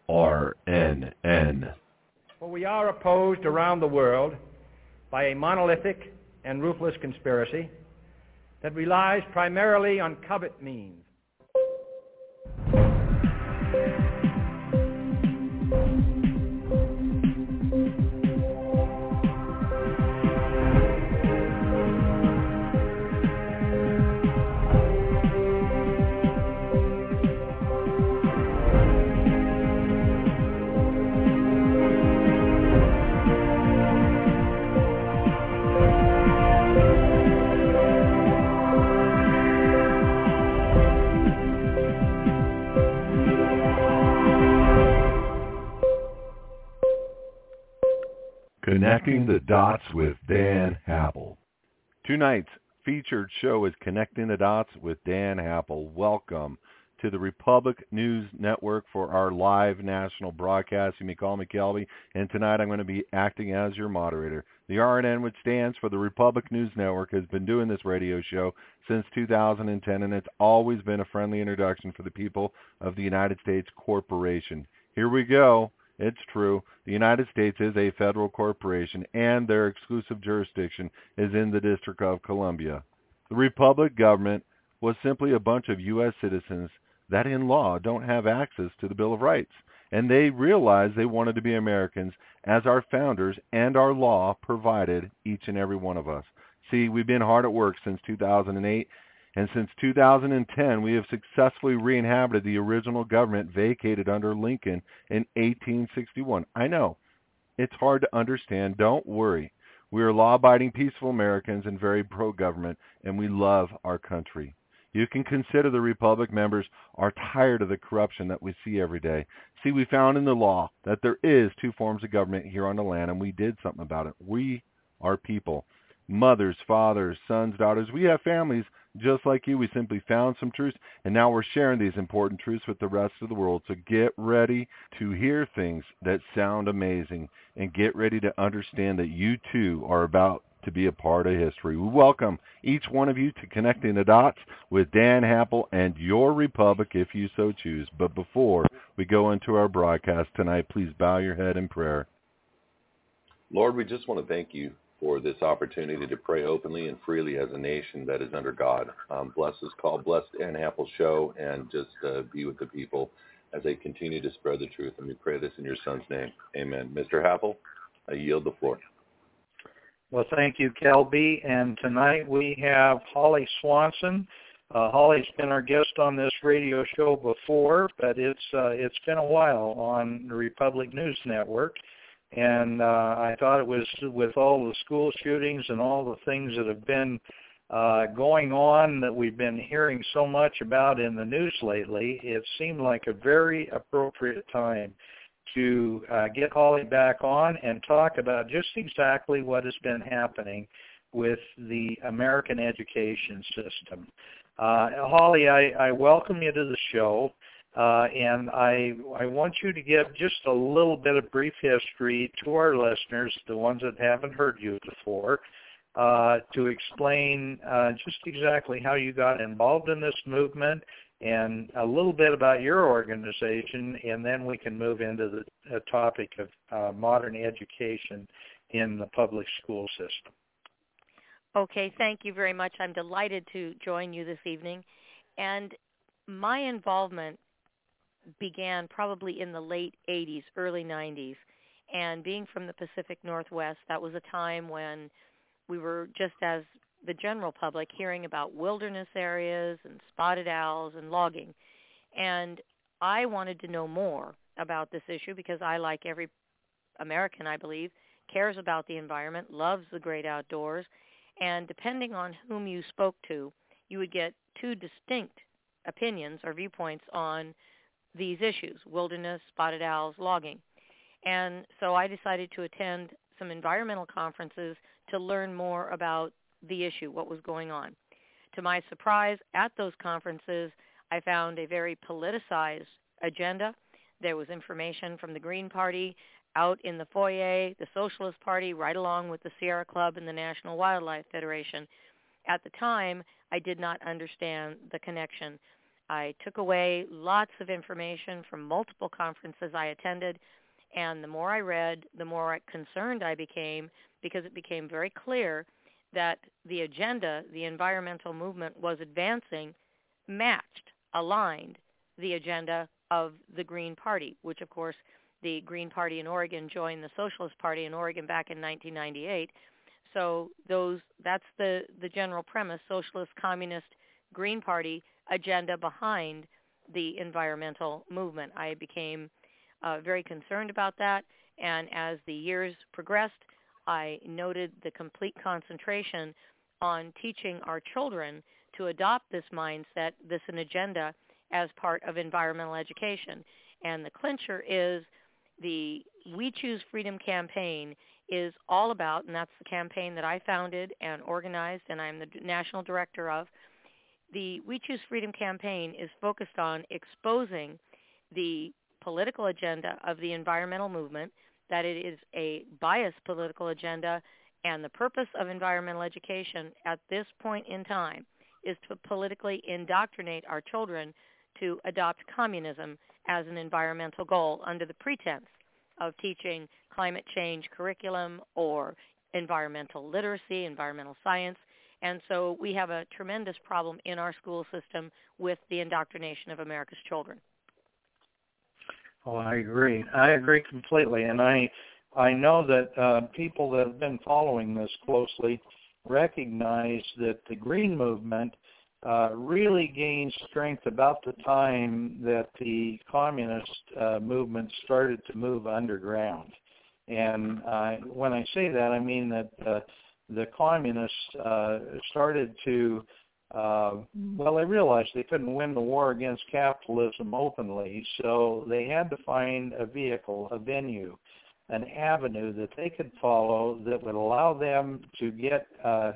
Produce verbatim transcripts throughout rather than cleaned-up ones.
R N N. For we are opposed around the world by a monolithic and ruthless conspiracy that relies primarily on covert means. Connecting the Dots with Dan Happel. Tonight's featured show is Connecting the Dots with Dan Happel. Welcome to the Republic News Network for our live national broadcast. You may call me Kelby, and tonight I'm going to be acting as your moderator. The R N N, which stands for the Republic News Network, has been doing this radio show since two thousand ten, and it's always been a friendly introduction for the people of the United States Corporation. Here we go. It's true. The United States is a federal corporation, and their exclusive jurisdiction is in the District of Columbia. The Republic government was simply a bunch of U S citizens that in law don't have access to the Bill of Rights, and they realized they wanted to be Americans as our founders and our law provided each and every one of us. See, we've been hard at work since two thousand eight, and since two thousand ten, we have successfully re-inhabited the original government vacated under Lincoln in eighteen sixty-one. I know, it's hard to understand. Don't worry. We are law-abiding, peaceful Americans and very pro-government, and we love our country. You can consider the Republic members are tired of the corruption that we see every day. See, we found in the law that there is two forms of government here on the land, and we did something about it. We are people. Mothers, fathers, sons, daughters. We have families just like you. We simply found some truths, and now we're sharing these important truths with the rest of the world. So get ready to hear things that sound amazing, and get ready to understand that you too are about to be a part of history. We welcome each one of you to Connecting the Dots with Dan Happel and your Republic if you so choose. But before we go into our broadcast tonight, please bow your head in prayer. Lord, we just want to thank you for this opportunity to pray openly and freely as a nation that is under God. Um, bless this call, bless Dan Happel's show, and just uh, be with the people as they continue to spread the truth. And we pray this in your son's name. Amen. Mister Happel, I yield the floor. Well, thank you, Kelby. And tonight we have Holly Swanson. Uh, Holly's been our guest on this radio show before, but it's uh, it's been a while on the Republic News Network. And uh, I thought it was, with all the school shootings and all the things that have been uh, going on that we've been hearing so much about in the news lately, it seemed like a very appropriate time to uh, get Holly back on and talk about just exactly what has been happening with the American education system. Uh, Holly, I, I welcome you to the show. Uh, and I I want you to give just a little bit of brief history to our listeners, the ones that haven't heard you before, uh, to explain uh, just exactly how you got involved in this movement and a little bit about your organization, and then we can move into the, the topic of uh, modern education in the public school system. Okay, thank you very much. I'm delighted to join you this evening. And my involvement began probably in the late eighties, early nineties. And being from the Pacific Northwest, that was a time when we were, just as the general public, hearing about wilderness areas and spotted owls and logging. And I wanted to know more about this issue because I, like every American, I believe, cares about the environment, loves the great outdoors. And depending on whom you spoke to, you would get two distinct opinions or viewpoints on these issues, wilderness, spotted owls, logging. And so I decided to attend some environmental conferences to learn more about the issue, what was going on. To my surprise, at those conferences, I found a very politicized agenda. There was information from the Green Party out in the foyer, the Socialist Party, right along with the Sierra Club and the National Wildlife Federation. At the time, I did not understand the connection. I took away lots of information from multiple conferences I attended, and the more I read, the more concerned I became, because it became very clear that the agenda the environmental movement was advancing matched, aligned the agenda of the Green Party, which, of course, the Green Party in Oregon joined the Socialist Party in Oregon back in nineteen ninety-eight. So those that's the, the general premise, socialist, communist, Green Party agenda behind the environmental movement. I became uh, very concerned about that, and as the years progressed, I noted the complete concentration on teaching our children to adopt this mindset, this an agenda, as part of environmental education. And the clincher is the We Choose Freedom campaign is all about, and that's the campaign that I founded and organized, and I'm the national director of. The We Choose Freedom campaign is focused on exposing the political agenda of the environmental movement, that it is a biased political agenda, and the purpose of environmental education at this point in time is to politically indoctrinate our children to adopt communism as an environmental goal under the pretense of teaching climate change curriculum or environmental literacy, environmental science. And so we have a tremendous problem in our school system with the indoctrination of America's children. Oh, I agree. I agree completely. And I I know that uh, people that have been following this closely recognize that the Green Movement uh, really gained strength about the time that the communist uh, movement started to move underground. And uh, when I say that, I mean that uh, the communists uh, started to, uh, well, they realized they couldn't win the war against capitalism openly, so they had to find a vehicle, a venue, an avenue that they could follow that would allow them to get uh,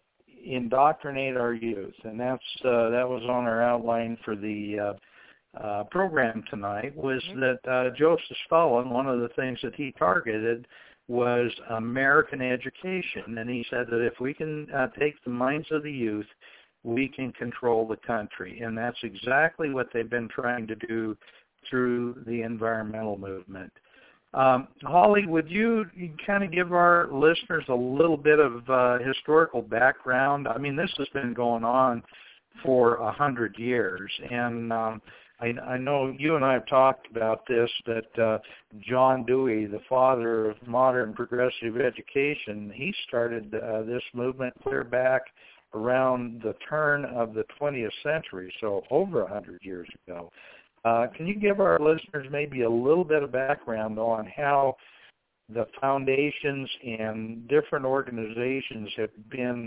indoctrinate our youth. And that's uh, that was on our outline for the uh, uh, program tonight, was mm-hmm. that uh, Joseph Stalin, one of the things that he targeted was American education. And he said that if we can uh, take the minds of the youth, we can control the country. And that's exactly what they've been trying to do through the environmental movement. Um, Holly, would you kind of give our listeners a little bit of uh, historical background? I mean, this has been going on for a hundred years, and um, I, I know you and I have talked about this, that uh, John Dewey, the father of modern progressive education, he started uh, this movement clear back around the turn of the twentieth century, so over a hundred years ago. Uh, can you give our listeners maybe a little bit of background on how the foundations and different organizations have been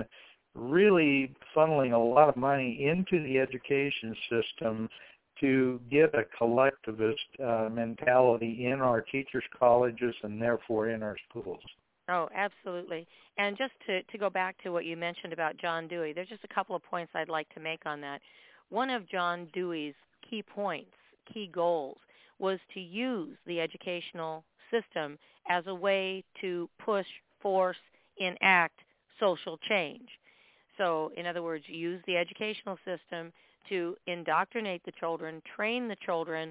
really funneling a lot of money into the education system to get a collectivist uh, mentality in our teachers' colleges and therefore in our schools? Oh, absolutely. And just to, to go back to what you mentioned about John Dewey, there's just a couple of points I'd like to make on that. One of John Dewey's key points, key goals, was to use the educational system as a way to push, force, enact social change. So, in other words, use the educational system to indoctrinate the children, train the children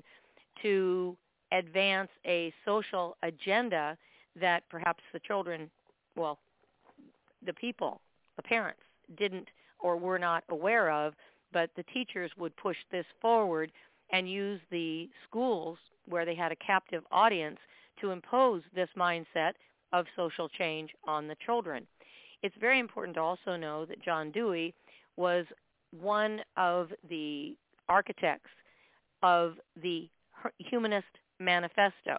to advance a social agenda that perhaps the children, well, the people, the parents, didn't or were not aware of, but the teachers would push this forward and use the schools where they had a captive audience to impose this mindset of social change on the children. It's very important to also know that John Dewey was one of the architects of the Humanist Manifesto.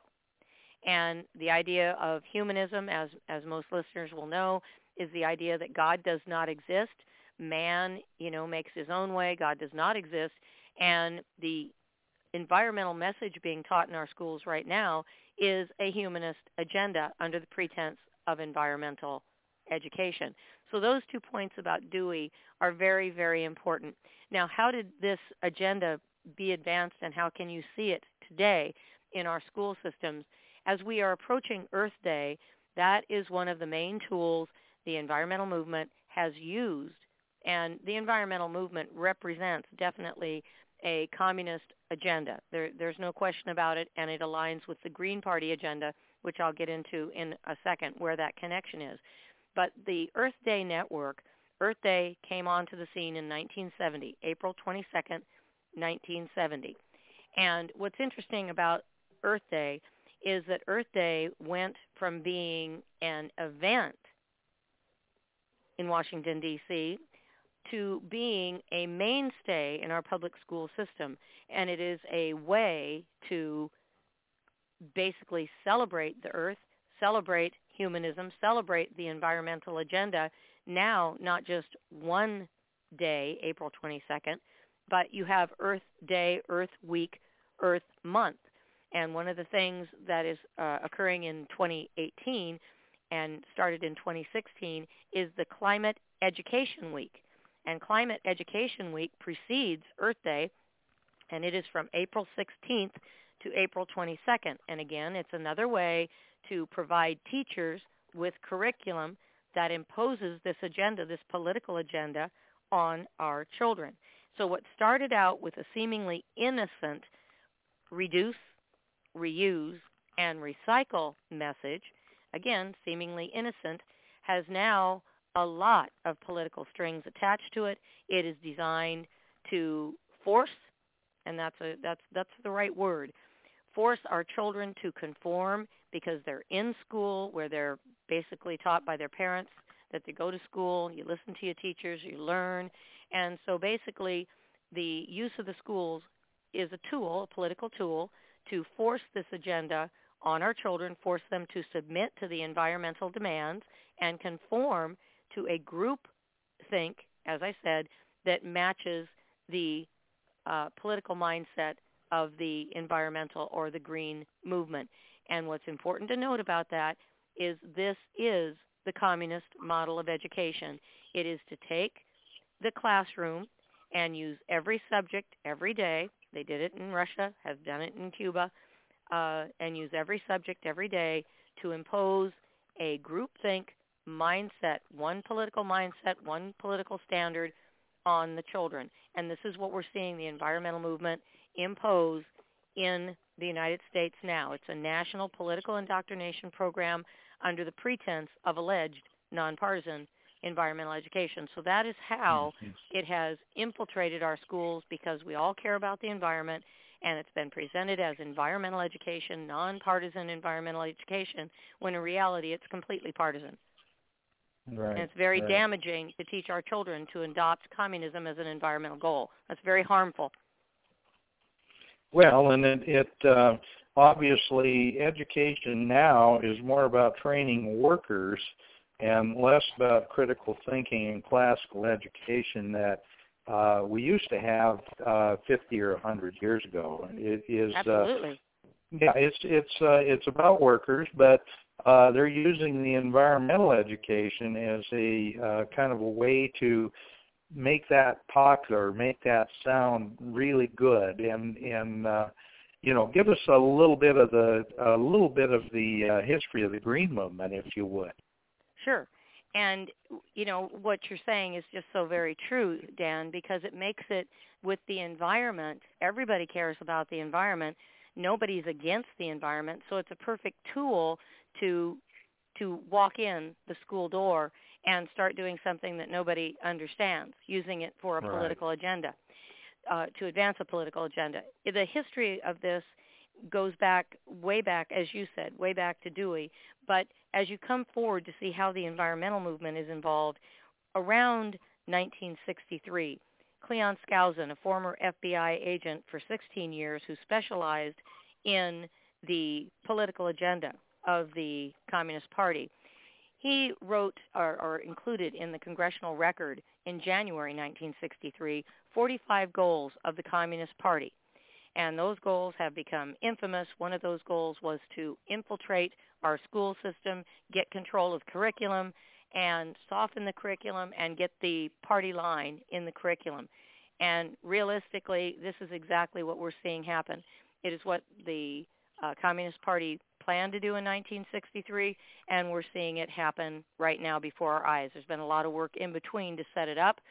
And the idea of humanism, as, as most listeners will know, is the idea that God does not exist. Man, you know, makes his own way. God does not exist. And the environmental message being taught in our schools right now is a humanist agenda under the pretense of environmental education. So those two points about Dewey are very, very important. Now, how did this agenda be advanced, and how can you see it today in our school systems? As we are approaching Earth Day, that is one of the main tools the environmental movement has used. And the environmental movement represents definitely a communist agenda. There, there's no question about it, and it aligns with the Green Party agenda, which I'll get into in a second, where that connection is. But the Earth Day Network, Earth Day came onto the scene in nineteen seventy, April twenty-second, nineteen seventy. And what's interesting about Earth Day is that Earth Day went from being an event in Washington, D C, to being a mainstay in our public school system. And it is a way to basically celebrate the earth, celebrate humanism, celebrate the environmental agenda. Now, not just one day, April twenty-second, but you have Earth Day, Earth Week, Earth Month. And one of the things that is uh, occurring in twenty eighteen and started in twenty sixteen is the Climate Education Week. And Climate Education Week precedes Earth Day, and it is from April sixteenth to April twenty-second. And again, it's another way to provide teachers with curriculum that imposes this agenda, this political agenda, on our children. So what started out with a seemingly innocent reduce, reuse, and recycle message, again, seemingly innocent, has now a lot of political strings attached to it. It is designed to force, and that's a that's that's the right word, force our children to conform, because they're in school where they're basically taught by their parents that they go to school, you listen to your teachers, you learn. And so basically the use of the schools is a tool, a political tool, to force this agenda on our children, force them to submit to the environmental demands and conform to a group think, as I said, that matches the uh, political mindset of the environmental or the green movement. And what's important to note about that is this is the communist model of education. It is to take the classroom and use every subject every day. They did it in Russia, have done it in Cuba, uh, and use every subject every day to impose a groupthink mindset, one political mindset, one political standard on the children. And this is what we're seeing the environmental movement impose in the United States now. It's a national political indoctrination program under the pretense of alleged nonpartisan environmental education. So that is how it has infiltrated our schools, because we all care about the environment, and it's been presented as environmental education, nonpartisan environmental education, when in reality it's completely partisan. Right, and it's very right. damaging to teach our children to adopt communism as an environmental goal. That's very harmful. Well, and it, it uh, obviously education now is more about training workers and less about critical thinking and classical education that uh, we used to have uh, fifty or one hundred years ago. It is Absolutely. Uh, yeah, it's it's uh, it's about workers, but uh, they're using the environmental education as a uh, kind of a way to make that popular, make that sound really good, and and uh, you know, give us a little bit of the a little bit of the uh, history of the Green Movement, if you would. Sure. And, you know, what you're saying is just so very true, Dan, because it makes it with the environment. Everybody cares about the environment. Nobody's against the environment. So it's a perfect tool to to walk in the school door and start doing something that nobody understands, using it for a Right. political agenda, uh, to advance a political agenda. The history of this goes back, way back, as you said, way back to Dewey. But as you come forward to see how the environmental movement is involved, around nineteen sixty-three, Cleon Skousen, a former F B I agent for sixteen years who specialized in the political agenda of the Communist Party, he wrote or, or included in the Congressional Record in January nineteen sixty-three forty-five goals of the Communist Party. And those goals have become infamous. One of those goals was to infiltrate our school system, get control of curriculum, and soften the curriculum and get the party line in the curriculum. And realistically, this is exactly what we're seeing happen. It is what the uh, Communist Party planned to do in nineteen sixty-three, and we're seeing it happen right now before our eyes. There's been a lot of work in between to set it up.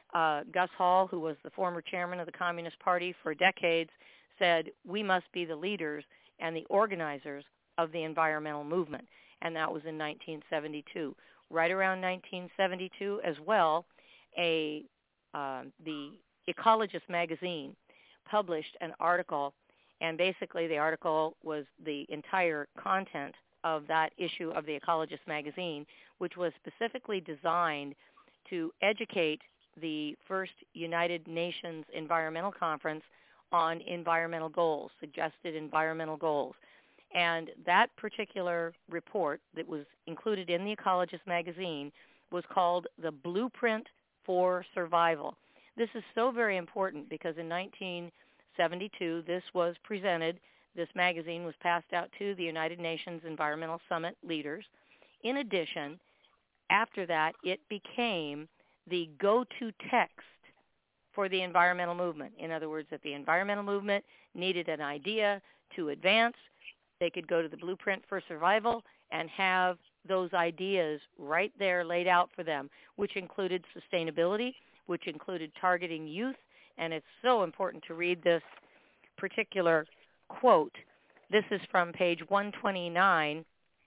Uh, Gus Hall, who was the former chairman of the Communist Party for decades, said, we must be the leaders and the organizers of the environmental movement. And that was in nineteen seventy-two. Right around nineteen seventy-two as well, a uh, the Ecologist magazine published an article, and basically the article was the entire content of that issue of the Ecologist magazine, which was specifically designed to educate the first United Nations Environmental Conference on environmental goals, suggested environmental goals. And that particular report that was included in the Ecologist magazine was called The Blueprint for Survival. This is so very important because in nineteen seventy-two, this was presented, this magazine was passed out to the United Nations Environmental Summit leaders. In addition, after that, it became the go-to text for the environmental movement. In other words, if the environmental movement needed an idea to advance, they could go to the Blueprint for Survival and have those ideas right there laid out for them, which included sustainability, which included targeting youth. And it's so important to read this particular quote. This is from page one twenty-nine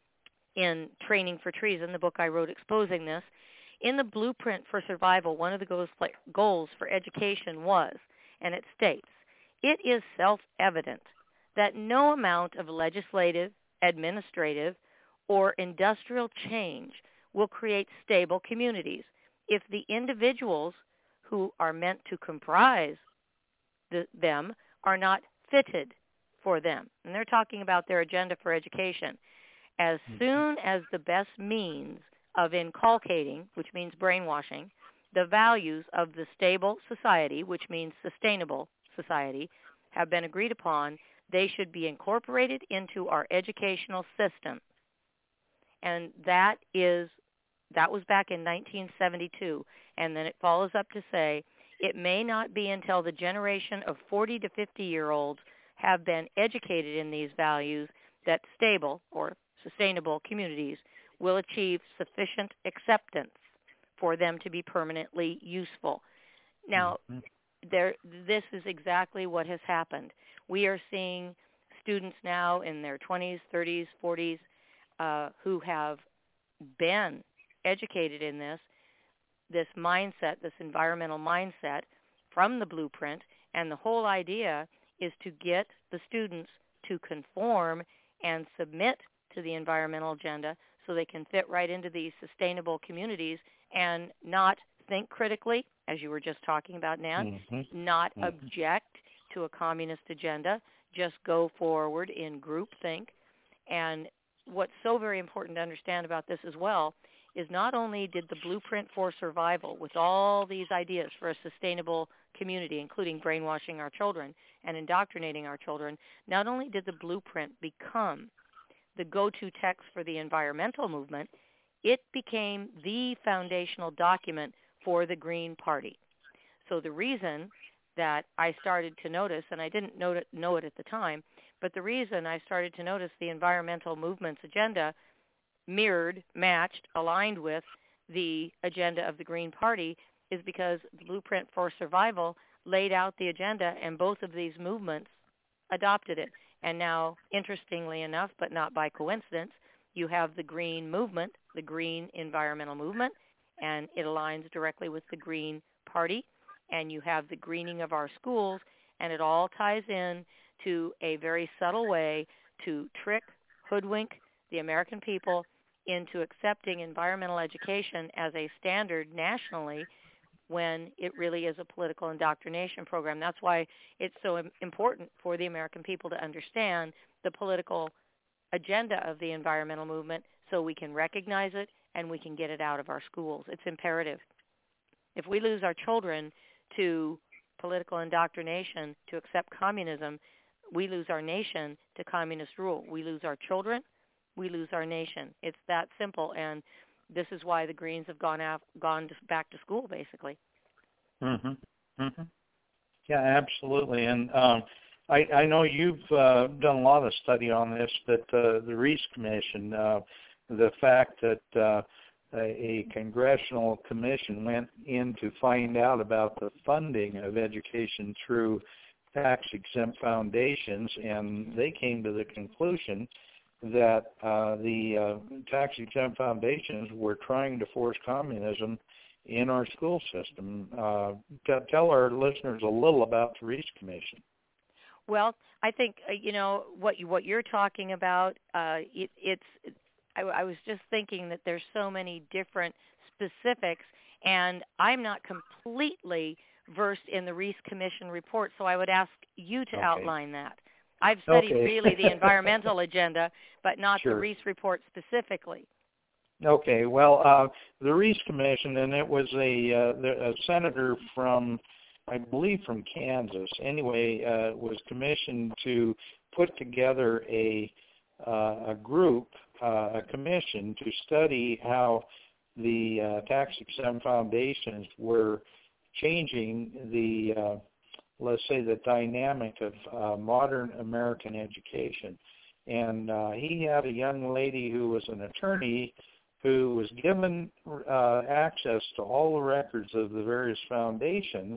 in Training for Treason, the book I wrote exposing this. In the Blueprint for Survival, one of the goals, goals for education was, and it states, it is self-evident that no amount of legislative, administrative, or industrial change will create stable communities if the individuals who are meant to comprise the, them are not fitted for them. And they're talking about their agenda for education. As soon as the best means of inculcating, which means brainwashing, the values of the stable society, which means sustainable society, have been agreed upon, they should be incorporated into our educational system. And that is, that was back in nineteen seventy-two. And then it follows up to say, it may not be until the generation of forty to fifty-year-olds have been educated in these values that stable or sustainable communities will achieve sufficient acceptance for them to be permanently useful. Now, mm-hmm. there, this is exactly what has happened. We are seeing students now in their twenties, thirties, forties uh, who have been educated in this, this mindset, this environmental mindset from the Blueprint, and the whole idea is to get the students to conform and submit to the environmental agenda so they can fit right into these sustainable communities and not think critically, as you were just talking about, Nan, mm-hmm. not mm-hmm. object to a communist agenda, just go forward in groupthink. And what's so very important to understand about this as well is not only did the Blueprint for Survival, with all these ideas for a sustainable community, including brainwashing our children and indoctrinating our children, not only did the Blueprint become the go-to text for the environmental movement, it became the foundational document for the Green Party. So the reason that I started to notice, and I didn't know it, know it at the time, but the reason I started to notice the environmental movement's agenda mirrored, matched, aligned with the agenda of the Green Party is because the Blueprint for Survival laid out the agenda, and both of these movements adopted it. And now, interestingly enough, but not by coincidence, you have the Green Movement, the Green Environmental Movement, and it aligns directly with the Green Party. And you have the greening of our schools, and it all ties in to a very subtle way to trick, hoodwink the American people into accepting environmental education as a standard nationally when it really is a political indoctrination program. That's why it's so important for the American people to understand the political agenda of the environmental movement so we can recognize it and we can get it out of our schools. It's imperative. If we lose our children to political indoctrination to accept communism, we lose our nation to communist rule. We lose our children, we lose our nation. It's that simple, and this is why the Greens have gone out, gone to, back to school, basically. Mhm. Mhm. Yeah, absolutely. And um, I, I know you've uh, done a lot of study on this, but uh, the Reece Commission, uh, the fact that uh, a, a congressional commission went in to find out about the funding of education through tax-exempt foundations, and they came to the conclusion that uh, the uh, tax-exempt foundations were trying to force communism in our school system. Uh, t- tell our listeners a little about the Reece Commission. Well, I think uh, you know what you, what you're talking about. Uh, it, it's I, I was just thinking that there's so many different specifics, and I'm not completely versed in the Reece Commission report, so I would ask you to Okay. outline that. I've studied okay. really the environmental agenda, but not Sure. the Reece report specifically. Okay, well, uh, the Reece Commission, and it was a, uh, the, a senator from, I believe from Kansas, anyway, uh, was commissioned to put together a, uh, a group, uh, a commission to study how the uh, tax-exempt foundations were changing the, uh, let's say, the dynamic of uh, modern American education. And uh, he had a young lady who was an attorney who was given uh, access to all the records of the various foundations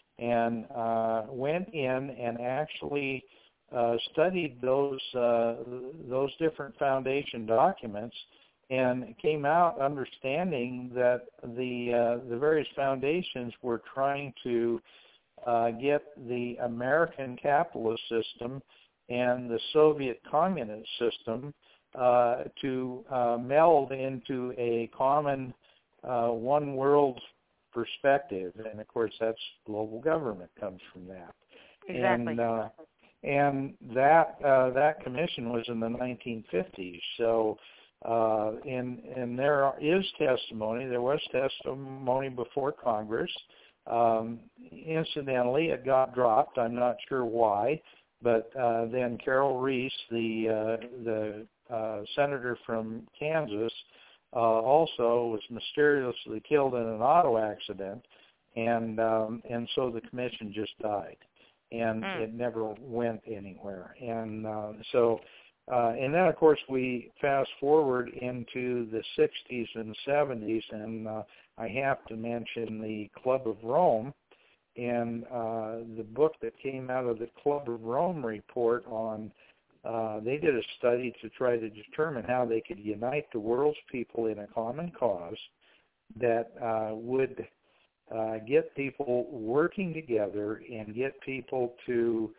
and uh, went in and actually uh, studied those uh, those different foundation documents and came out understanding that the uh, the various foundations were trying to uh, get the American capitalist system and the Soviet communist system uh, to uh, meld into a common uh, one world perspective. And of course, that's global government comes from that. Exactly. And, uh, and that uh, that commission was in the nineteen fifties. So, uh, and and there is testimony. There was testimony before Congress. Um, incidentally, it got dropped. I'm not sure why. But uh, then Carol Reece, the uh, the uh, senator from Kansas, uh, also was mysteriously killed in an auto accident, and um, and so the commission just died, and mm. it never went anywhere. And uh, so, uh, and then of course we fast forward into the sixties and seventies, and uh, I have to mention the Club of Rome. And uh, the book that came out of the Club of Rome report on, uh, they did a study to try to determine how they could unite the world's people in a common cause that uh, would uh, get people working together and get people to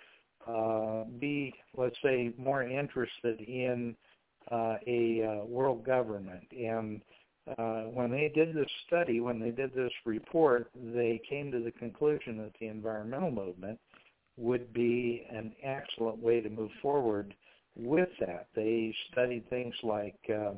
uh, be, let's say, more interested in uh, a uh, world government. And Uh, when they did this study, when they did this report, they came to the conclusion that the environmental movement would be an excellent way to move forward with that. They studied things like uh,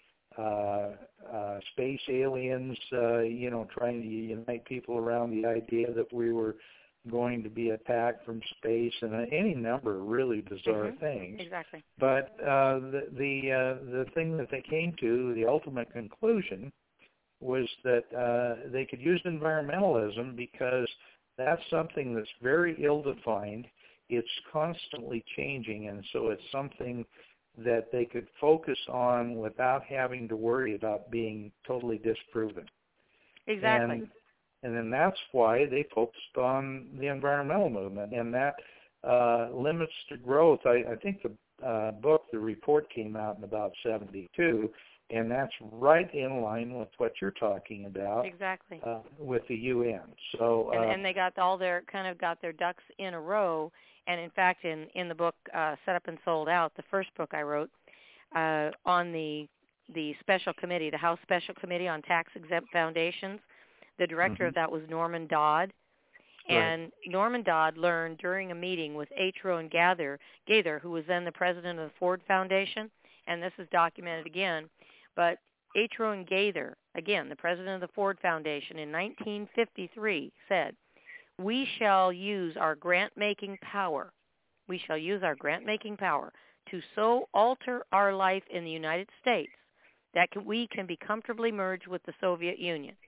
uh, uh, space aliens, uh, you know, trying to unite people around the idea that we were going to be attacked from space, and any number of really bizarre mm-hmm. things. Exactly. But uh, the the, uh, the thing that they came to, the ultimate conclusion, was that uh, they could use environmentalism because that's something that's very ill-defined. It's constantly changing, and so it's something that they could focus on without having to worry about being totally disproven. Exactly. And, And then that's why they focused on the environmental movement, and that uh, limits to growth. I, I think the uh, book, the report came out in about seventy-two, and that's right in line with what you're talking about. Exactly. Uh, with the U N. So uh, and, and they got all their kind of got their ducks in a row. And in fact, in in the book uh, Set Up and Sold Out, the first book I wrote uh, on the the special committee, the House Special Committee on Tax Exempt Foundations. The director mm-hmm. of that was Norman Dodd, and right. Norman Dodd learned during a meeting with H. Rowan Gather, Gaither, who was then the president of the Ford Foundation, and this is documented again, but H. Rowan Gaither, again, the president of the Ford Foundation in nineteen fifty-three, said, "We shall use our grant-making power, we shall use our grant-making power to so alter our life in the United States that can, we can be comfortably merged with the Soviet Union."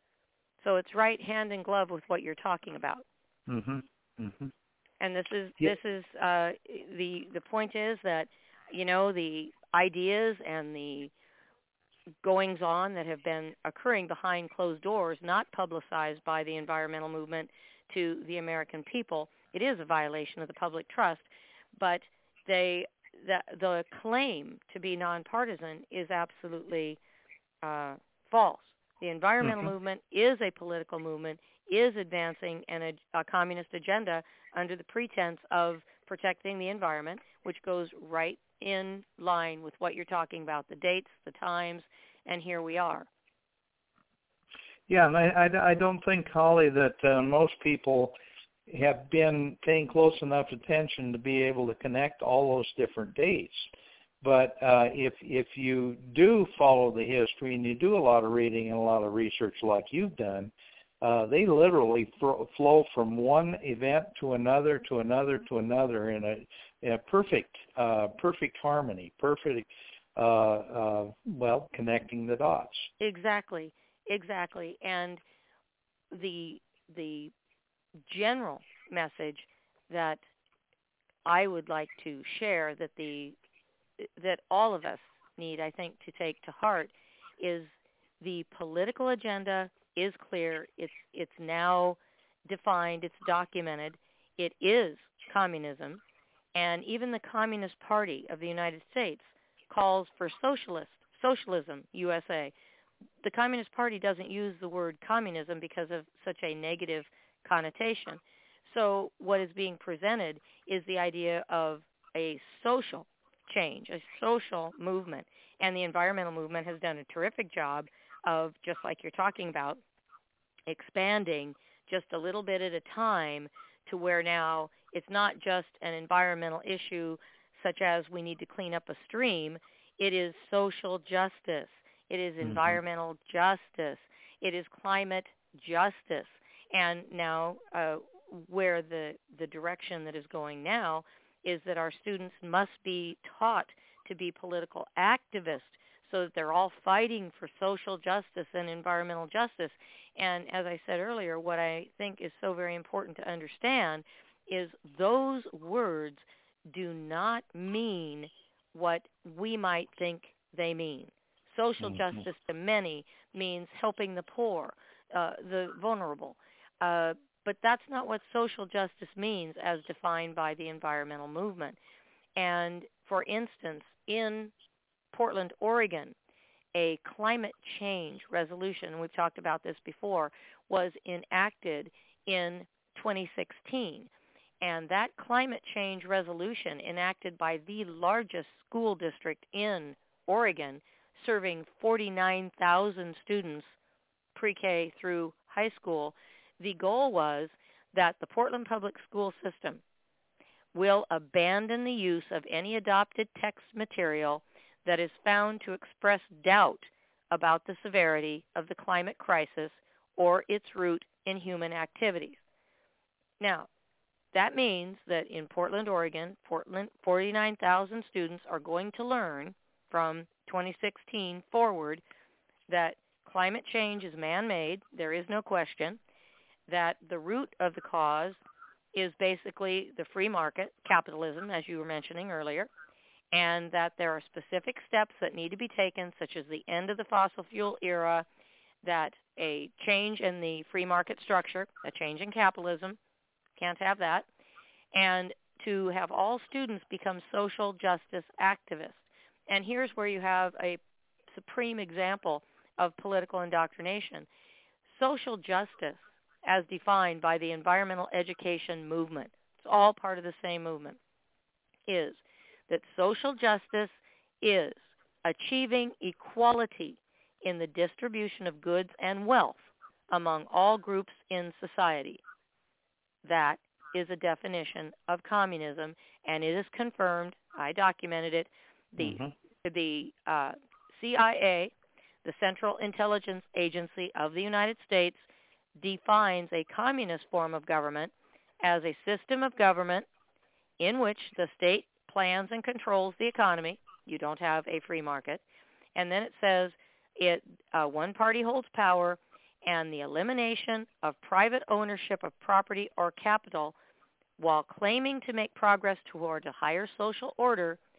So it's right hand in glove with what you're talking about. Mm-hmm. Mm-hmm. And this is yeah. this is uh, the the point is that, you know, the ideas and the goings-on that have been occurring behind closed doors, not publicized by the environmental movement to the American people. It is a violation of the public trust, but they the, the claim to be nonpartisan is absolutely uh, false. The environmental mm-hmm. movement is a political movement, is advancing an, a, a communist agenda under the pretense of protecting the environment, which goes right in line with what you're talking about, the dates, the times, and here we are. Yeah, and I, I, I don't think, Holly, that uh, most people have been paying close enough attention to be able to connect all those different dates. But uh, if if you do follow the history and you do a lot of reading and a lot of research like you've done, uh, they literally fro- flow from one event to another to another to another in a, in a perfect uh, perfect harmony, perfect, uh, uh, well, connecting the dots. Exactly, exactly. And the the general message that I would like to share that the that all of us need, I think, to take to heart is the political agenda is clear. It's it's now defined. It's documented. It is communism, and even the Communist Party of the United States calls for socialist socialism U S A. The Communist Party doesn't use the word communism because of such a negative connotation. So what is being presented is the idea of a social change, a social movement, and the environmental movement has done a terrific job of, just like you're talking about, expanding just a little bit at a time to where now it's not just an environmental issue such as we need to clean up a stream. It is social justice. It is mm-hmm. environmental justice. It is climate justice. And now uh, where the, the direction that is going now is that our students must be taught to be political activists so that they're all fighting for social justice and environmental justice. And as I said earlier, what I think is so very important to understand is those words do not mean what we might think they mean. Social mm-hmm. justice to many means helping the poor, uh, the vulnerable. Uh, but that's not what social justice means as defined by the environmental movement. And for instance, in Portland, Oregon, a climate change resolution, and we've talked about this before, was enacted in twenty sixteen. And that climate change resolution enacted by the largest school district in Oregon, serving forty-nine thousand students pre-K through high school, the goal was that the Portland Public School System will abandon the use of any adopted text material that is found to express doubt about the severity of the climate crisis or its root in human activities. Now, that means that in Portland, Oregon, Portland, forty-nine thousand students are going to learn from twenty sixteen forward that climate change is man-made, there is no question, that the root of the cause is basically the free market, capitalism, as you were mentioning earlier, and that there are specific steps that need to be taken, such as the end of the fossil fuel era, that a change in the free market structure, a change in capitalism, can't have that, and to have all students become social justice activists. And here's where you have a supreme example of political indoctrination. Social justice, as defined by the environmental education movement, it's all part of the same movement, is that social justice is achieving equality in the distribution of goods and wealth among all groups in society. That is a definition of communism, and it is confirmed. I documented it. The mm-hmm. the uh, C I A, the Central Intelligence Agency of the United States, defines a communist form of government as a system of government in which the state plans and controls the economy. You don't have a free market. And then it says it uh, one party holds power, and the elimination of private ownership of property or capital while claiming to make progress toward a higher social order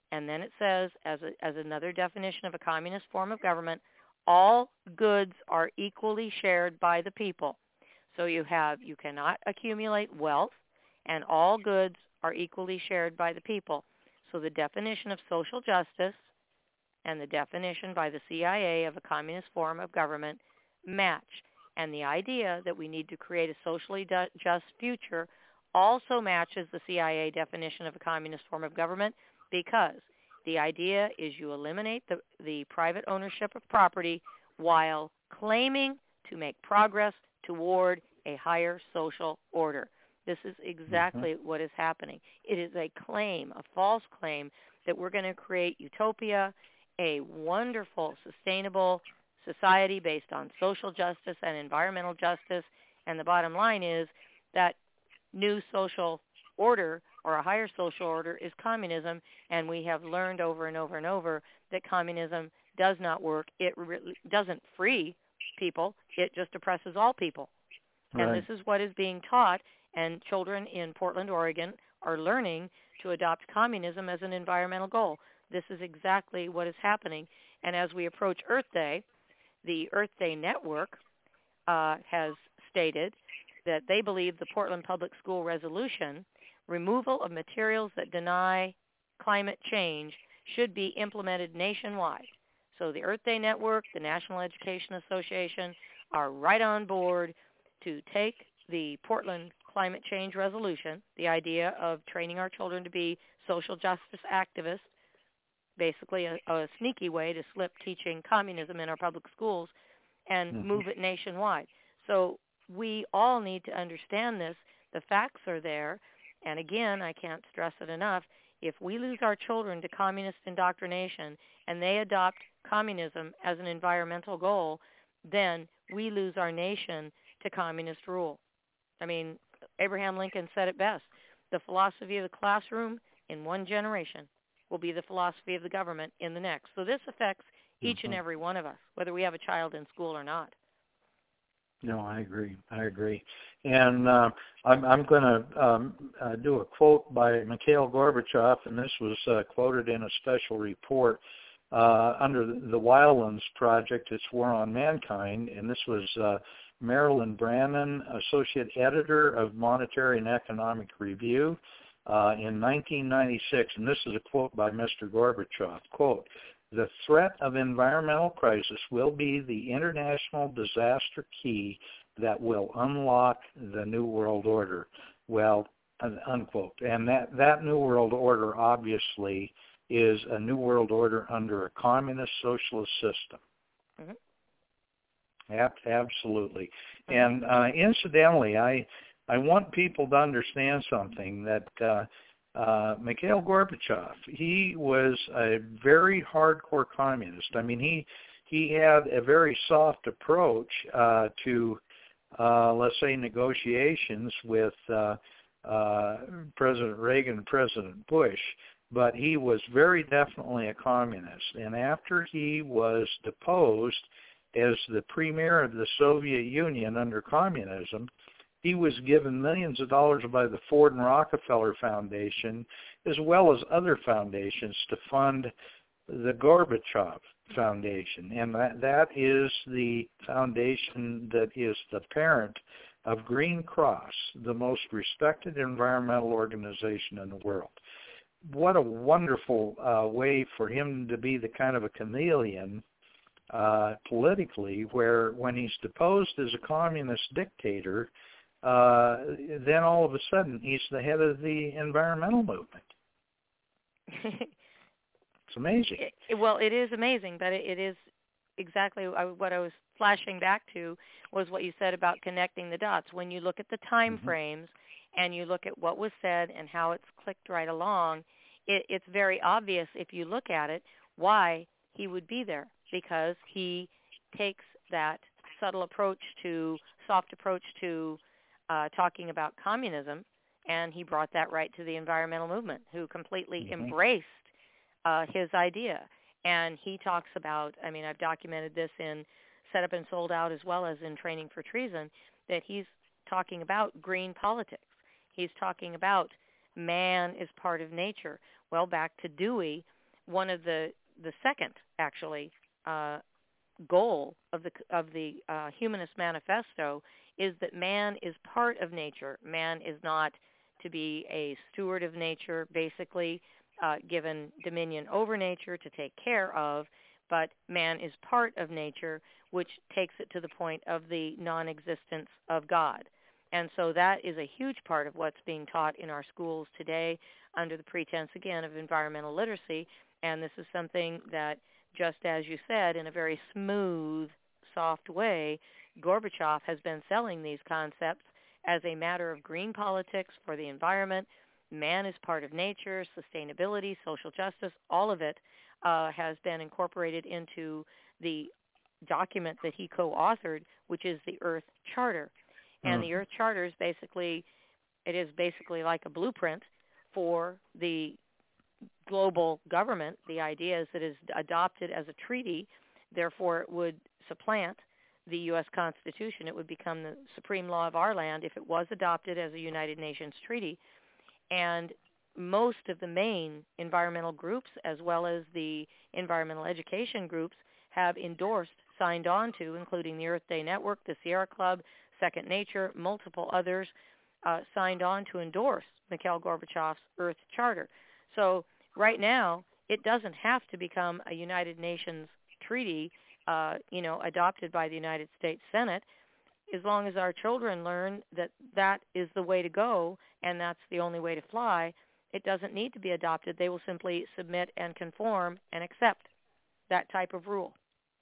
And then it says, as a, as another definition of a communist form of government, all goods are equally shared by the people. So you have, you cannot accumulate wealth, and all goods are equally shared by the people. So the definition of social justice and the definition by the C I A of a communist form of government match. And the idea that we need to create a socially just future also matches the C I A definition of a communist form of government, because the idea is you eliminate the, the private ownership of property while claiming to make progress toward a higher social order. This is exactly mm-hmm. what is happening. It is a claim, a false claim, that we're going to create utopia, a wonderful, sustainable society based on social justice and environmental justice. And the bottom line is that new social order, or a higher social order, is communism, and we have learned over and over and over that communism does not work. It re- doesn't free people. It just oppresses all people. Right. And this is what is being taught, and children in Portland, Oregon are learning to adopt communism as an environmental goal. This is exactly what is happening. And as we approach Earth Day, the Earth Day Network uh, has stated that they believe the Portland Public School resolution, removal of materials that deny climate change, should be implemented nationwide. So the Earth Day Network, the National Education Association are right on board to take the Portland climate change resolution, the idea of training our children to be social justice activists, basically a, a sneaky way to slip teaching communism in our public schools, and mm-hmm. move it nationwide. So we all need to understand this. The facts are there. And again, I can't stress it enough, if we lose our children to communist indoctrination and they adopt communism as an environmental goal, then we lose our nation to communist rule. I mean, Abraham Lincoln said it best. The philosophy of the classroom in one generation will be the philosophy of the government in the next. So this affects each mm-hmm. and every one of us, whether we have a child in school or not. No, I agree. I agree. And uh, I'm, I'm going to um, uh, do a quote by Mikhail Gorbachev, and this was uh, quoted in a special report uh, under the Wildlands Project, It's War on Mankind, and this was uh, Marilyn Brannon, Associate Editor of Monetary and Economic Review uh, in nineteen ninety-six, and this is a quote by Mister Gorbachev, quote, "The threat of environmental crisis will be the international disaster key that will unlock the New World Order." Well, unquote. And that, that New World Order obviously is a New World Order under a communist socialist system. Mm-hmm. Ab- absolutely. And uh, incidentally, I I want people to understand something, that uh, Uh, Mikhail Gorbachev, he was a very hardcore communist. I mean, he he had a very soft approach uh, to, uh, let's say, negotiations with uh, uh, President Reagan and President Bush, but he was very definitely a communist. And after he was deposed as the premier of the Soviet Union under communism, he was given millions of dollars by the Ford and Rockefeller Foundation, as well as other foundations, to fund the Gorbachev Foundation. And that, that is the foundation that is the parent of Green Cross, the most respected environmental organization in the world. What a wonderful uh, way for him to be the kind of a chameleon uh, politically, where when he's deposed as a communist dictator, Uh, then all of a sudden he's the head of the environmental movement. It's amazing. It, well, it is amazing, but it, it is exactly what I was flashing back to was what you said about connecting the dots. When you look at the time mm-hmm. frames and you look at what was said and how it's clicked right along, it, it's very obvious if you look at it why he would be there, because he takes that subtle approach to, soft approach to Uh, talking about communism, and he brought that right to the environmental movement, who completely mm-hmm. embraced uh, his idea. And he talks about, I mean, I've documented this in Set Up and Sold Out as well as in Training for Treason, that he's talking about green politics. He's talking about man is part of nature. Well, back to Dewey, one of the the second actually uh, goal of the of the uh, Humanist Manifesto is that man is part of nature. Man is not to be a steward of nature, basically uh, given dominion over nature to take care of, but man is part of nature, which takes it to the point of the non-existence of God. And so that is a huge part of what's being taught in our schools today under the pretense, again, of environmental literacy. And this is something that, just as you said, in a very smooth, soft way, Gorbachev has been selling these concepts as a matter of green politics for the environment. Man is part of nature, sustainability, social justice, all of it uh, has been incorporated into the document that he co-authored, which is the Earth Charter. And mm. the Earth Charter is basically, it is basically like a blueprint for the global government. The idea is that it is adopted as a treaty, therefore it would supplant the U S Constitution. It would become the supreme law of our land if it was adopted as a United Nations treaty. And most of the main environmental groups, as well as the environmental education groups, have endorsed, signed on to, including the Earth Day Network, the Sierra Club, Second Nature, multiple others, uh, signed on to endorse Mikhail Gorbachev's Earth Charter. So right now, it doesn't have to become a United Nations treaty, uh, you know, adopted by the United States Senate, as long as our children learn that that is the way to go and that's the only way to fly. It doesn't need to be adopted. They will simply submit and conform and accept that type of rule.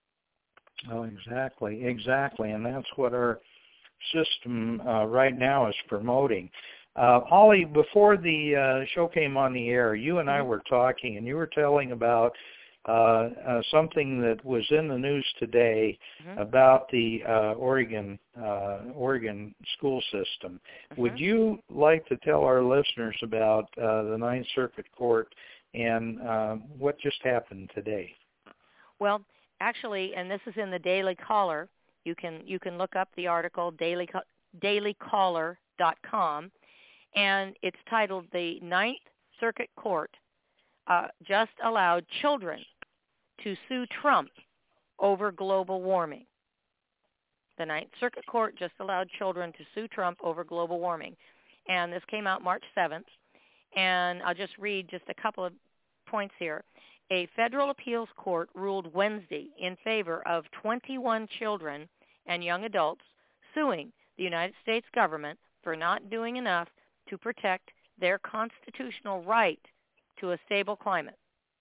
Oh, exactly, exactly, and that's what our system uh, right now is promoting. Uh, Holly, before the uh, show came on the air, you and I were talking, and you were telling about uh, uh, something that was in the news today mm-hmm. about the uh, Oregon uh, Oregon school system. Mm-hmm. Would you like to tell our listeners about uh, the Ninth Circuit Court and uh, what just happened today? Well, actually, and this is in the Daily Caller. You can you can look up the article, daily daily caller dot com, and it's titled "The Ninth Circuit Court uh, Just Allowed Children to Sue Trump Over Global Warming." The Ninth Circuit Court just allowed children to sue Trump over global warming. And this came out March seventh. And I'll just read just a couple of points here. A federal appeals court ruled Wednesday in favor of twenty-one children and young adults suing the United States government for not doing enough to protect their constitutional right to a stable climate.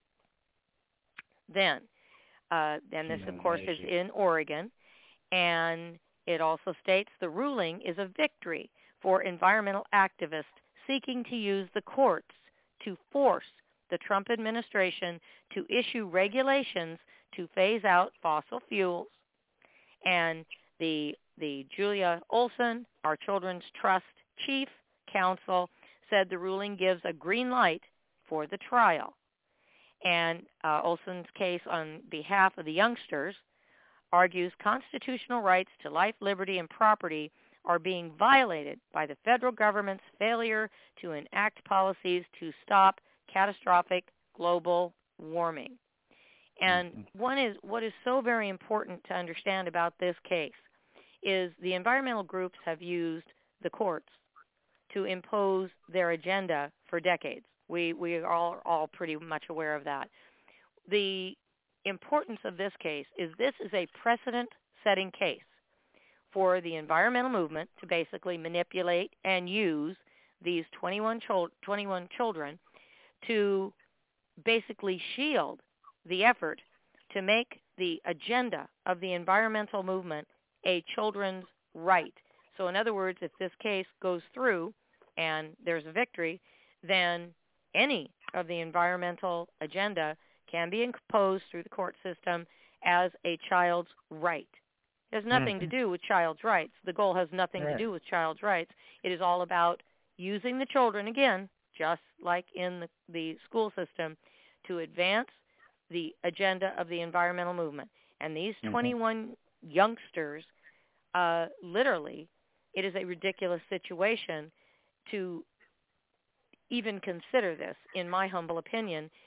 Then, uh, and this, of course, is in Oregon, and it also states the ruling is a victory for environmental activists seeking to use the courts to force the Trump administration to issue regulations to phase out fossil fuels. And the the Julia Olson, our Children's Trust Chief Counsel, said the ruling gives a green light for the trial. And uh, Olson's case on behalf of the youngsters argues constitutional rights to life, liberty, and property are being violated by the federal government's failure to enact policies to stop catastrophic global warming. And one is what is so very important to understand about this case is the environmental groups have used the courts to impose their agenda for decades. We we are all, all pretty much aware of that. The importance of this case is this is a precedent-setting case for the environmental movement to basically manipulate and use these twenty-one, chol- twenty-one children to basically shield the effort to make the agenda of the environmental movement a children's right. So in other words, if this case goes through and there's a victory, then any of the environmental agenda can be imposed through the court system as a child's right. It has nothing mm-hmm. to do with child's rights. The goal has nothing right. to do with child's rights. It is all about using the children, again, just like in the, the school system, to advance the agenda of the environmental movement. And these mm-hmm. twenty-one youngsters, uh, literally, it is a ridiculous situation to even consider this, in my humble opinion,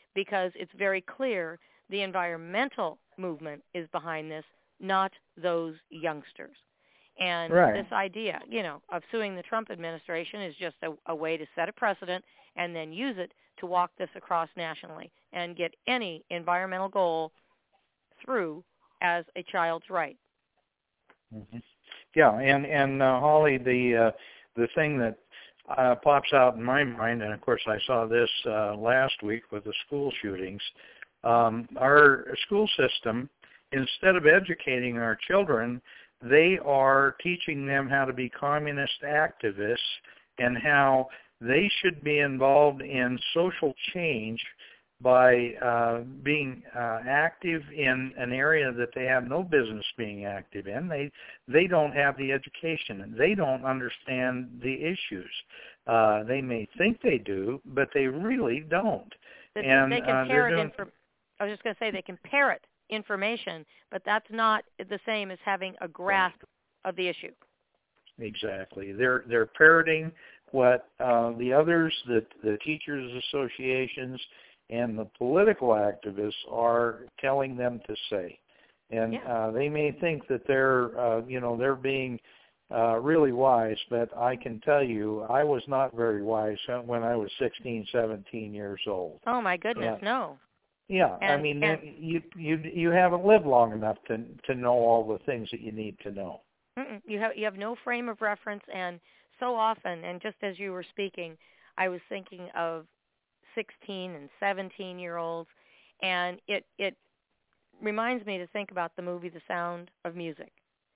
because it's very clear the environmental movement is behind this, not those youngsters. And right. this idea, you know, of suing the Trump administration is just a, a way to set a precedent and then use it to walk this across nationally and get any environmental goal through as a child's right. Mm-hmm. Yeah, and and uh, Holly, the uh, the thing that uh, pops out in my mind, and of course I saw this uh, last week with the school shootings. Um, our school system, instead of educating our children, they are teaching them how to be communist activists and how they should be involved in social change by uh, being uh, active in an area that they have no business being active in. They they don't have the education, and they don't understand the issues. Uh, they may think they do, but they really don't. They, and they can uh, parrot doing... infor- I was just going to say they can parrot information, but that's not the same as having a grasp of the issue. Exactly. They're they're parroting what uh, the others, the the teachers associations, and the political activists are telling them to say, and yeah. uh, they may think that they're uh, you know they're being uh, really wise, but I can tell you I was not very wise when I was sixteen, seventeen years old. Oh my goodness, yeah. no. Yeah, and, I mean and, you you you haven't lived long enough to to know all the things that you need to know. Mm-mm. You have you have no frame of reference, and so often, and just as you were speaking, I was thinking of sixteen and seventeen year olds, and it it reminds me to think about the movie The Sound of Music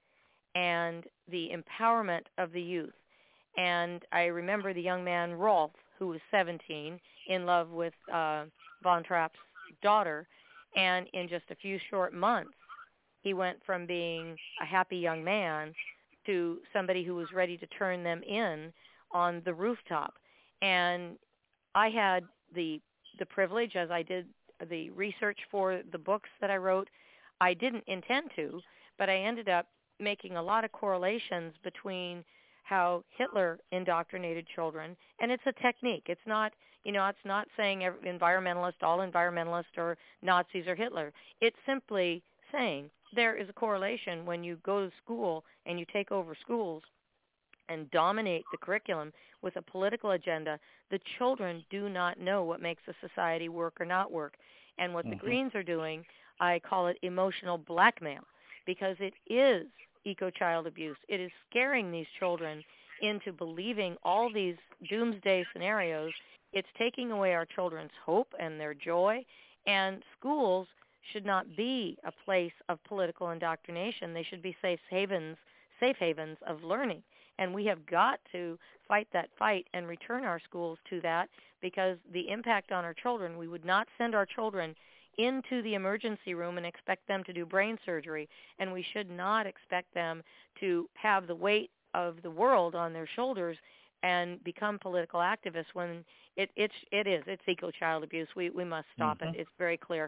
and the empowerment of the youth. And I remember the young man Rolf, who was seventeen, in love with uh, Von Trapp's daughter, and in just a few short months he went from being a happy young man to somebody who was ready to turn them in on the rooftop. And I had the the privilege, as I did the research for the books that I wrote, I didn't intend to, but I ended up making a lot of correlations between how Hitler indoctrinated children, and it's a technique. It's not, you know, it's not saying every environmentalist, all environmentalists or Nazis or Hitler. It's simply saying there is a correlation when you go to school and you take over schools and dominate the curriculum with a political agenda. The children do not know what makes a society work or not work. And what mm-hmm. the Greens are doing, I call it emotional blackmail, because it is eco-child abuse. It is scaring these children into believing all these doomsday scenarios. It's taking away our children's hope and their joy, and schools should not be a place of political indoctrination. They should be safe havens, safe havens of learning. And we have got to fight that fight and return our schools to that, because the impact on our children, we would not send our children into the emergency room and expect them to do brain surgery, and we should not expect them to have the weight of the world on their shoulders and become political activists when it it's it is it's eco-child abuse. We we must stop mm-hmm. it. It's very clear.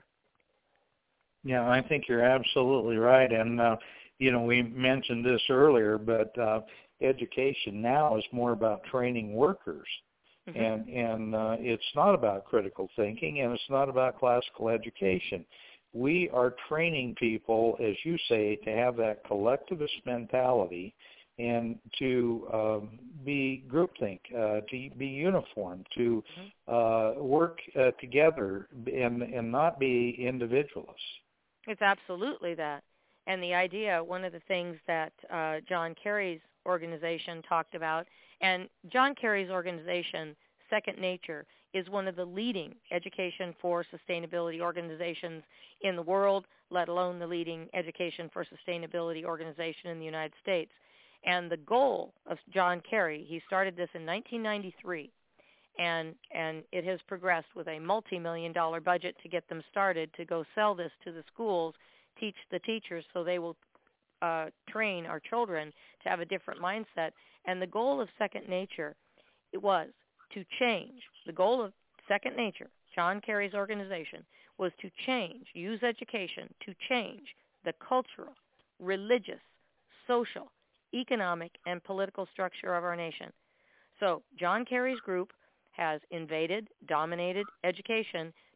Yeah, I think you're absolutely right, and uh, you know we mentioned this earlier, but uh, education now is more about training workers. Mm-hmm. And and uh, it's not about critical thinking, and it's not about classical education. We are training people, as you say, to have that collectivist mentality and to um, be groupthink, uh, to be uniform, to mm-hmm. uh, work uh, together and, and not be individualists. It's absolutely that. And the idea, one of the things that uh, John Kerry's organization talked about, and John Kerry's organization, Second Nature, is one of the leading education for sustainability organizations in the world, let alone the leading education for sustainability organization in the United States. And the goal of John Kerry, he started this in nineteen ninety-three, and and it has progressed with a multi-million dollar budget to get them started to go sell this to the schools, teach the teachers so they will uh, train our children to have a different mindset. And the goal of Second Nature, it was to change. The goal of Second Nature, John Kerry's organization, was to change, use education to change the cultural, religious, social, economic, and political structure of our nation. So John Kerry's group has invaded, dominated education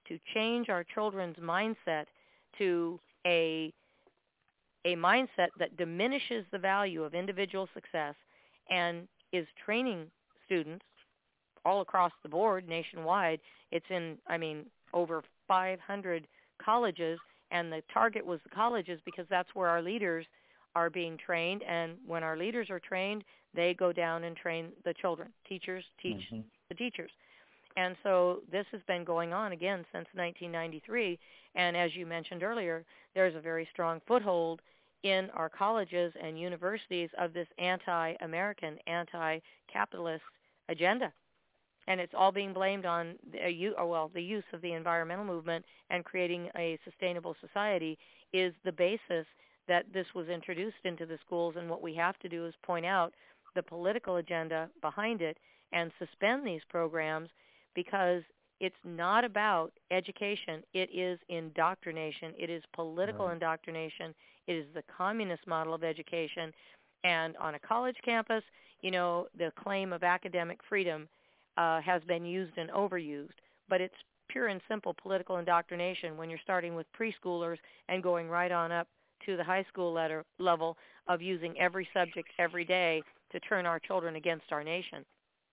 to change our children's mindset to a a mindset that diminishes the value of individual success and is training students all across the board nationwide. It's in, I mean, over five hundred colleges, and the target was the colleges because that's where our leaders are being trained, and when our leaders are trained, they go down and train the children. Teachers teach mm-hmm. the teachers. And so this has been going on, again, since nineteen ninety-three, and as you mentioned earlier, there's a very strong foothold in our colleges and universities of this anti-American, anti-capitalist agenda. And it's all being blamed on the, well, the use of the environmental movement, and creating a sustainable society is the basis that this was introduced into the schools. And what we have to do is point out the political agenda behind it and suspend these programs, because it's not about education. It is indoctrination. It is political right. indoctrination. It is the communist model of education. And on a college campus, you know, the claim of academic freedom uh, has been used and overused, but it's pure and simple political indoctrination when you're starting with preschoolers and going right on up to the high school letter, level of using every subject every day to turn our children against our nation.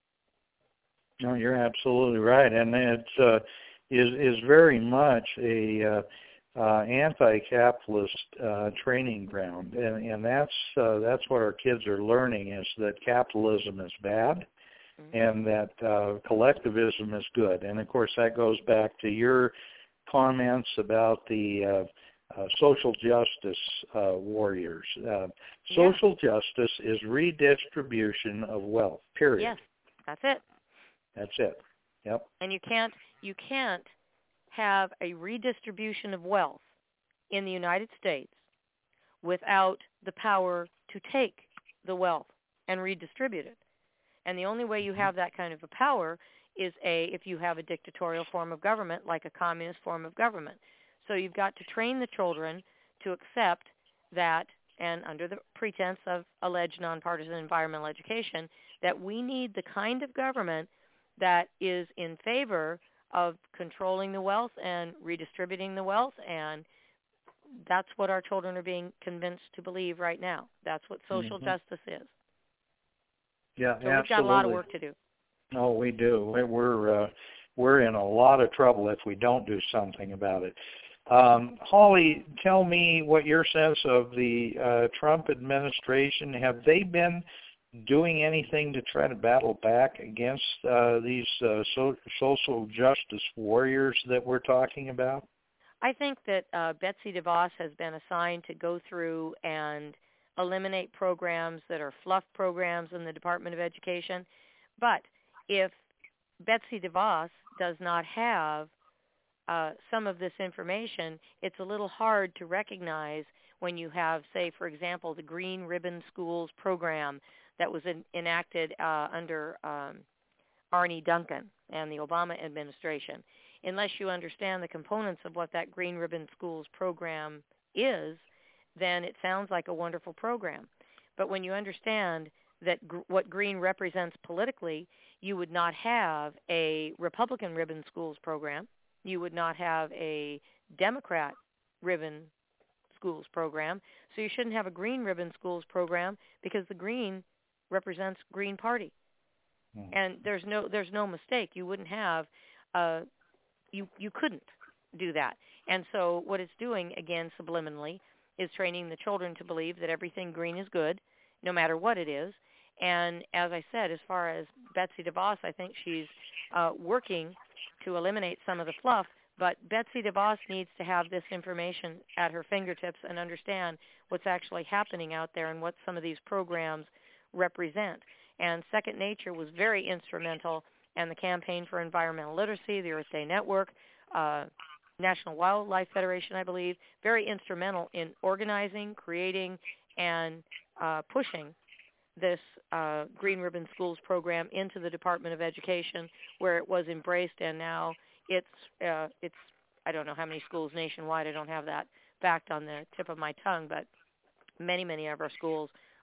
No, you're absolutely right, and it uh, is is very much a uh, uh, anti-capitalist uh, training ground, and, and that's uh, that's what our kids are learning, is that capitalism is bad, mm-hmm. and that uh, collectivism is good. And of course, that goes back to your comments about the uh, uh, social justice uh, warriors. Uh, social yeah. justice is redistribution of wealth. Period. Yes, that's it. That's it. Yep. And you can't you can't have a redistribution of wealth in the United States without the power to take the wealth and redistribute it. And the only way you have that kind of a power is a if you have a dictatorial form of government, like a communist form of government. So you've got to train the children to accept that, and under the pretense of alleged nonpartisan environmental education, that we need the kind of government that is in favor of controlling the wealth and redistributing the wealth, and that's what our children are being convinced to believe right now. That's what social mm-hmm. justice is. Yeah, so absolutely. We've got a lot of work to do. Oh, we do. We're uh, we're in a lot of trouble if we don't do something about it. Um, Holly, tell me what your sense of the uh, Trump administration. Have they been doing anything to try to battle back against uh, these uh, so, social justice warriors that we're talking about? I think that uh, Betsy DeVos has been assigned to go through and eliminate programs that are fluff programs in the Department of Education. But if Betsy DeVos does not have uh, some of this information, it's a little hard to recognize when you have, say, for example, the Green Ribbon Schools program that was in, enacted uh, under um, Arne Duncan and the Obama administration. Unless you understand the components of what that Green Ribbon Schools program is, then it sounds like a wonderful program. But when you understand that gr- what green represents politically, you would not have a Republican Ribbon Schools program. You would not have a Democrat Ribbon Schools program. So you shouldn't have a Green Ribbon Schools program, because the green represents Green Party. Mm. And there's no there's no mistake. You wouldn't have uh you you couldn't do that. And so what it's doing, again, subliminally, is training the children to believe that everything green is good, no matter what it is. And as I said, as far as Betsy DeVos, I think she's uh, working to eliminate some of the fluff, but Betsy DeVos needs to have this information at her fingertips and understand what's actually happening out there and what some of these programs represent. And Second Nature was very instrumental, and the Campaign for Environmental Literacy, the Earth Day Network, uh, National Wildlife Federation, I believe, very instrumental in organizing, creating, and uh, pushing this uh, Green Ribbon Schools program into the Department of Education, where it was embraced, and now it's, uh, it's I don't know how many schools nationwide, I don't have that fact on the tip of my tongue, but many, many of our schools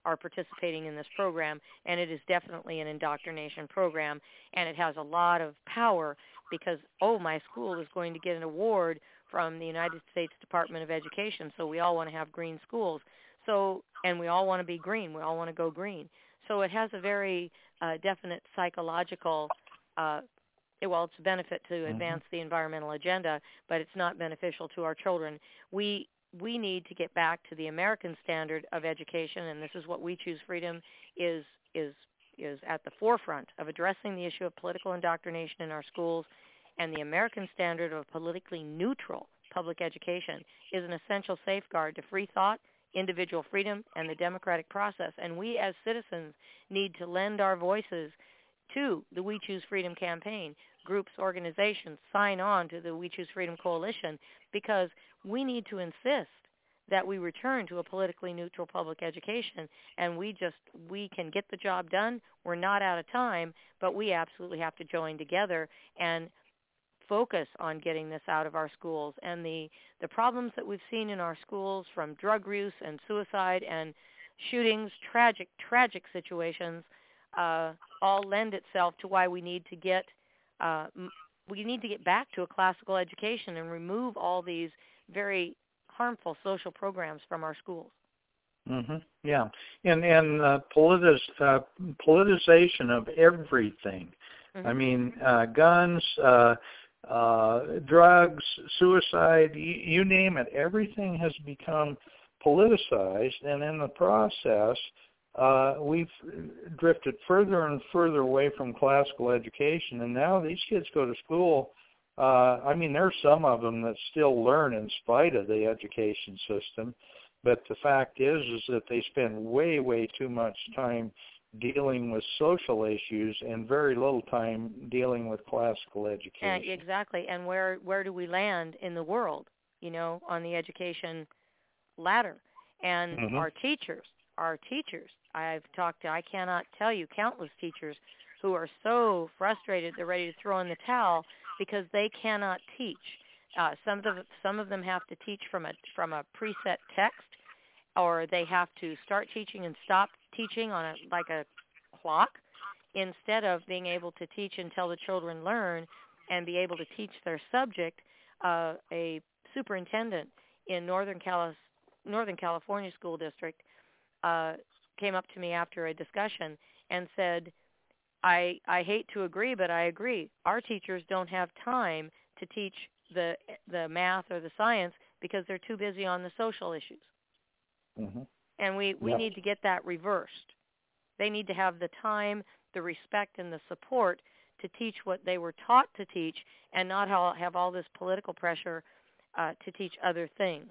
are participating in this program, and it is definitely an indoctrination program, and it has a lot of power because, oh, my school is going to get an award from the United States Department of Education, so we all want to have green schools. So, and we all want to be green. We all want to go green. So it has a very uh, definite psychological, uh, well, it's a benefit to mm-hmm. advance the environmental agenda, but it's not beneficial to our children. We we need to get back to the American standard of education, and this is what We Choose Freedom is is is at the forefront of addressing the issue of political indoctrination in our schools. And the American standard of politically neutral public education is an essential safeguard to free thought, individual freedom, and the democratic process. And we as citizens need to lend our voices to the We Choose Freedom campaign. Groups, organizations sign on to the We Choose Freedom Coalition because we need to insist that we return to a politically neutral public education, and we just, we can get the job done. We're not out of time, but we absolutely have to join together and focus on getting this out of our schools. And the, the problems that we've seen in our schools, from drug use and suicide and shootings, tragic, tragic situations, uh, all lend itself to why we need to get uh, we need to get back to a classical education and remove all these very harmful social programs from our schools. Mm-hmm. Yeah, and and uh, politis, uh, politicization of everything. Mm-hmm. I mean, uh, guns. Uh, Uh, drugs, suicide, you, you name it, everything has become politicized, and in the process, uh, we've drifted further and further away from classical education, and now these kids go to school. Uh, I mean, there's some of them that still learn in spite of the education system, but the fact is, is that they spend way, way too much time dealing with social issues and very little time dealing with classical education. And exactly. And where where do we land in the world, you know, on the education ladder? And mm-hmm. our teachers, our teachers, I've talked to, I cannot tell you, countless teachers who are so frustrated they're ready to throw in the towel because they cannot teach. Uh, some of them, some of them have to teach from a from a preset text, or they have to start teaching and stop teaching on a like a clock, instead of being able to teach until the children learn and be able to teach their subject. Uh, a superintendent in Northern Cali- Northern California School District uh, came up to me after a discussion and said, I, I hate to agree, but I agree. Our teachers don't have time to teach the the math or the science because they're too busy on the social issues. Mm-hmm. And we, we yeah. need to get that reversed. They need to have the time, the respect, and the support to teach what they were taught to teach, and not have all this political pressure uh, to teach other things.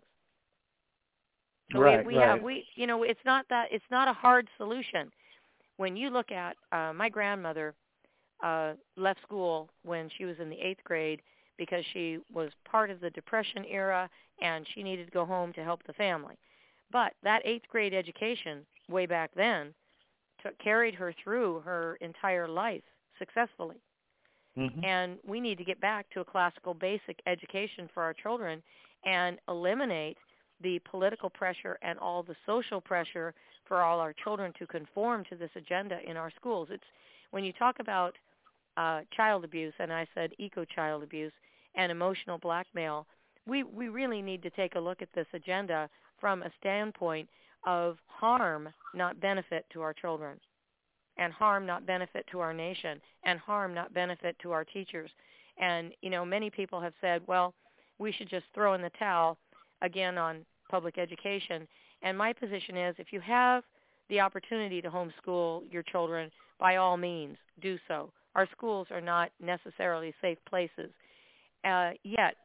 So right, we, we right. have we you know it's not that it's not a hard solution. When you look at uh, my grandmother uh, left school when she was in the eighth grade because she was part of the Depression era and she needed to go home to help the family. But that eighth grade education way back then took, carried her through her entire life successfully. Mm-hmm. And we need to get back to a classical basic education for our children and eliminate the political pressure and all the social pressure for all our children to conform to this agenda in our schools. It's when you talk about uh, child abuse, and I said eco-child abuse, and emotional blackmail, we, we really need to take a look at this agenda from a standpoint of harm, not benefit to our children, and harm, not benefit to our nation, and harm, not benefit to our teachers. And, you know, many people have said, well, we should just throw in the towel again on public education. And my position is, if you have the opportunity to homeschool your children, by all means, do so. Our schools are not necessarily safe places. Uh, yet,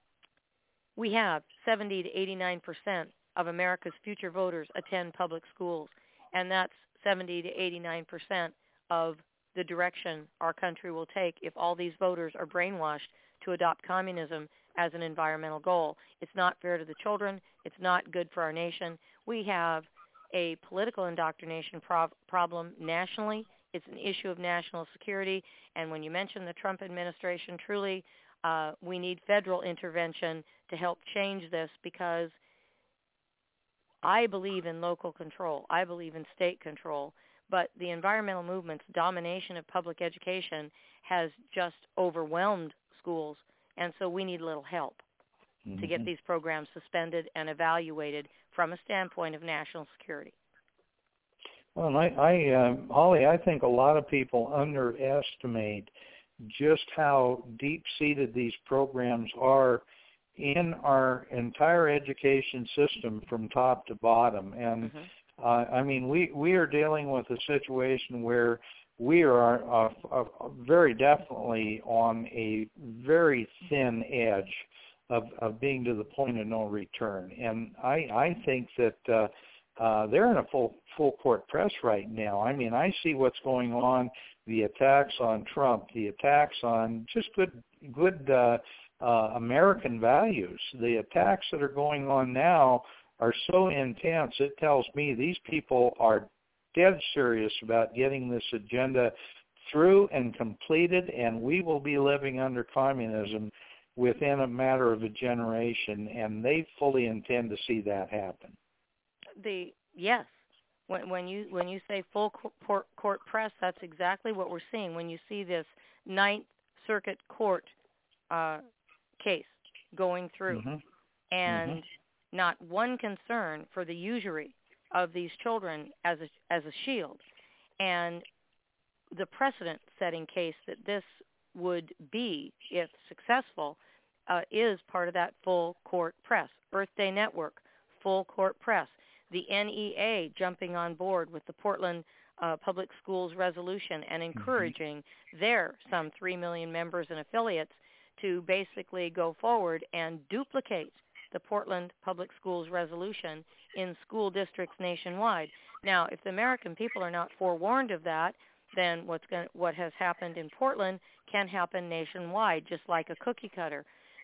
we have seventy to eighty-nine percent of America's future voters attend public schools, and that's seventy to eighty-nine percent of the direction our country will take if all these voters are brainwashed to adopt communism as an environmental goal. It's not fair to the children. It's not good for our nation. We have a political indoctrination pro- problem nationally. It's an issue of national security. And when you mention the Trump administration, truly, uh, we need federal intervention to help change this, because I believe in local control. I believe in state control. But the environmental movement's domination of public education has just overwhelmed schools, and so we need a little help mm-hmm. to get these programs suspended and evaluated from a standpoint of national security. Well, I, I uh, Holly, I think a lot of people underestimate just how deep-seated these programs are in our entire education system from top to bottom. And mm-hmm. uh, I mean, we, we are dealing with a situation where we are uh, uh, very definitely on a very thin edge of, of being to the point of no return. And I, I think that uh, uh, they're in a full full court press right now. I mean, I see what's going on, the attacks on Trump, the attacks on just good good uh, uh, American values. The attacks that are going on now are so intense, it tells me these people are dead serious about getting this agenda through and completed, and we will be living under communism within a matter of a generation, and they fully intend to see that happen. The yes, when when you when you say full court, court press, that's exactly what we're seeing. When you see this Ninth Circuit Court uh, case going through, mm-hmm. and mm-hmm. not one concern for the usury of these children as a as a shield, and the precedent-setting case that this would be, if successful, uh, is part of that full court press. Earth Day Network, full court press. The N E A jumping on board with the Portland uh, Public Schools resolution and encouraging mm-hmm. their some three million members and affiliates to basically go forward and duplicate the Portland Public Schools resolution in school districts nationwide. Now, if the American people are not forewarned of that, then what's going what has happened in Portland can happen nationwide, just like a cookie cutter.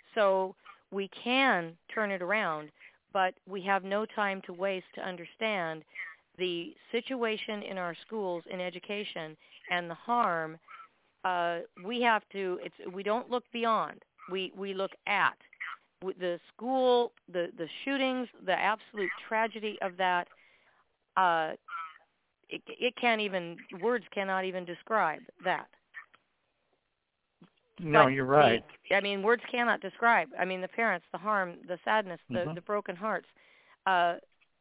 So we can turn it around, but we have no time to waste to understand the situation in our schools in education and the harm. Uh, we have to. It's we don't look beyond. We we look at the school, the the shootings, the absolute tragedy of that. Uh, it, it can't even words cannot even describe that. No, but you're right. The, I mean, words cannot describe. I mean, the parents, the harm, the sadness, the, mm-hmm. the broken hearts. Uh,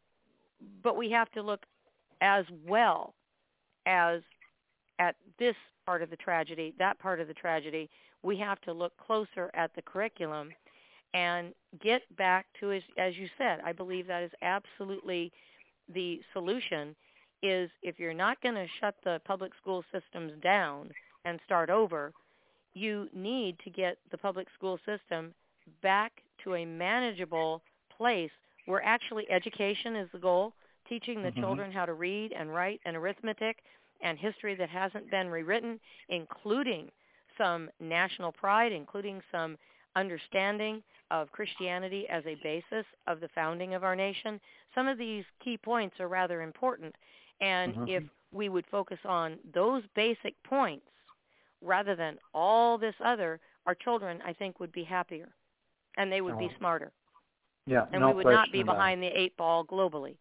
but we have to look as well as at this part of the tragedy, that part of the tragedy. We have to look closer at the curriculum and get back to, as, as you said, I believe that is absolutely the solution, is if you're not going to shut the public school systems down and start over, you need to get the public school system back to a manageable place where actually education is the goal, teaching the mm-hmm. children how to read and write and arithmetic and history that hasn't been rewritten, including some national pride, including some understanding of Christianity as a basis of the founding of our nation. Some of these key points are rather important, and mm-hmm. if we would focus on those basic points rather than all this other, our children, I think, would be happier, and they would oh. be smarter. Yeah, and no we would not be about behind it. the eight ball globally.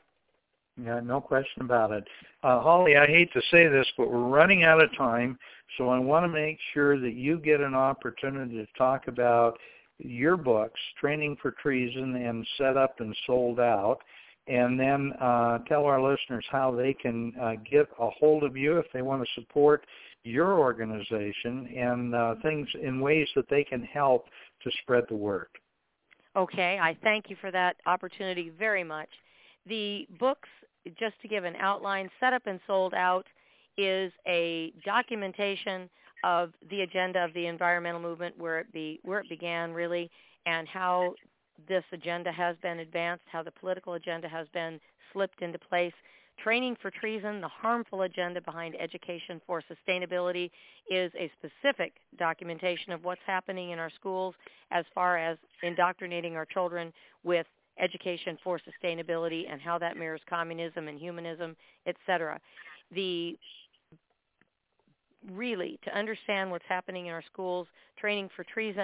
Yeah, no question about it. Uh, Holly, I hate to say this, but we're running out of time, so I want to make sure that you get an opportunity to talk about your books, Training for Treason and Set Up and Sold Out, and then uh, tell our listeners how they can uh, get a hold of you if they want to support your organization and uh, things in ways that they can help to spread the word. Okay, I thank you for that opportunity very much. The books, just to give an outline, Set Up and Sold Out is a documentation of the agenda of the environmental movement, where it be where it began really, and how this agenda has been advanced, how the political agenda has been slipped into place. Training for Treason, the harmful agenda behind education for sustainability, is a specific documentation of what's happening in our schools as far as indoctrinating our children with education for sustainability and how that mirrors communism and humanism, et cetera. The really, to understand what's happening in our schools, Training for Treason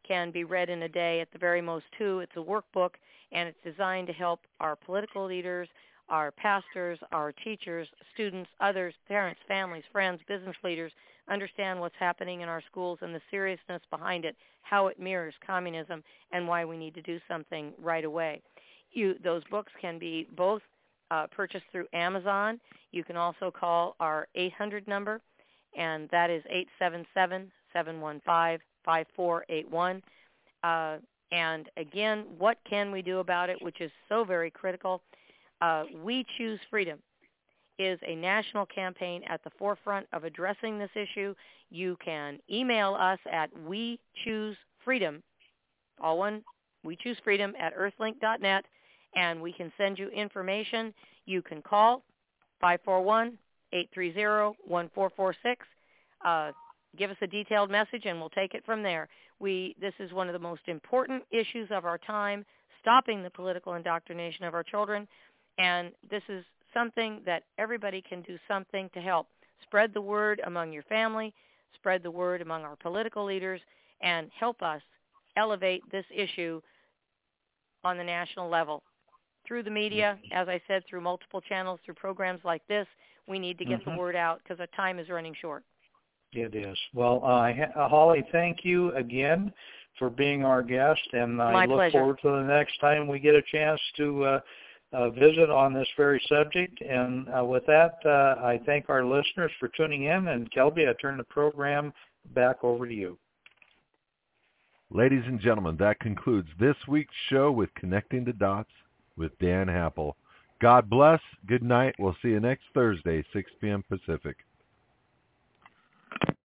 can be read in a day, at the very most two. It's a workbook, and it's designed to help our political leaders, our pastors, our teachers, students, others, parents, families, friends, business leaders understand what's happening in our schools and the seriousness behind it, how it mirrors communism, and why we need to do something right away. You, those books can be both uh, purchased through Amazon. You can also call our eight hundred number, and that is eight seven seven, seven one five, five four eight one. Uh, and again, what can we do about it, which is so very critical? Uh, We Choose Freedom is a national campaign at the forefront of addressing this issue. You can email us at we choose freedom, all one, we choose freedom at earthlink dot net, and we can send you information. You can call five four one, eight three zero, one four four six. Uh, give us a detailed message, and we'll take it from there. We This is one of the most important issues of our time, stopping the political indoctrination of our children, and this is something that everybody can do something to help. Spread the word among your family, spread the word among our political leaders, and help us elevate this issue on the national level. Through the media, as I said, through multiple channels, through programs like this, we need to get mm-hmm. the word out because our time is running short. It is. Well, uh, Holly, thank you again for being our guest, and I My look pleasure. forward to the next time we get a chance to uh, Uh, visit on this very subject. And uh, with that, uh, I thank our listeners for tuning in. And Kelby, I turn the program back over to you. Ladies and gentlemen, that concludes this week's show with Connecting the Dots with Dan Happel. God bless. Good night. We'll see you next Thursday, six p.m. Pacific.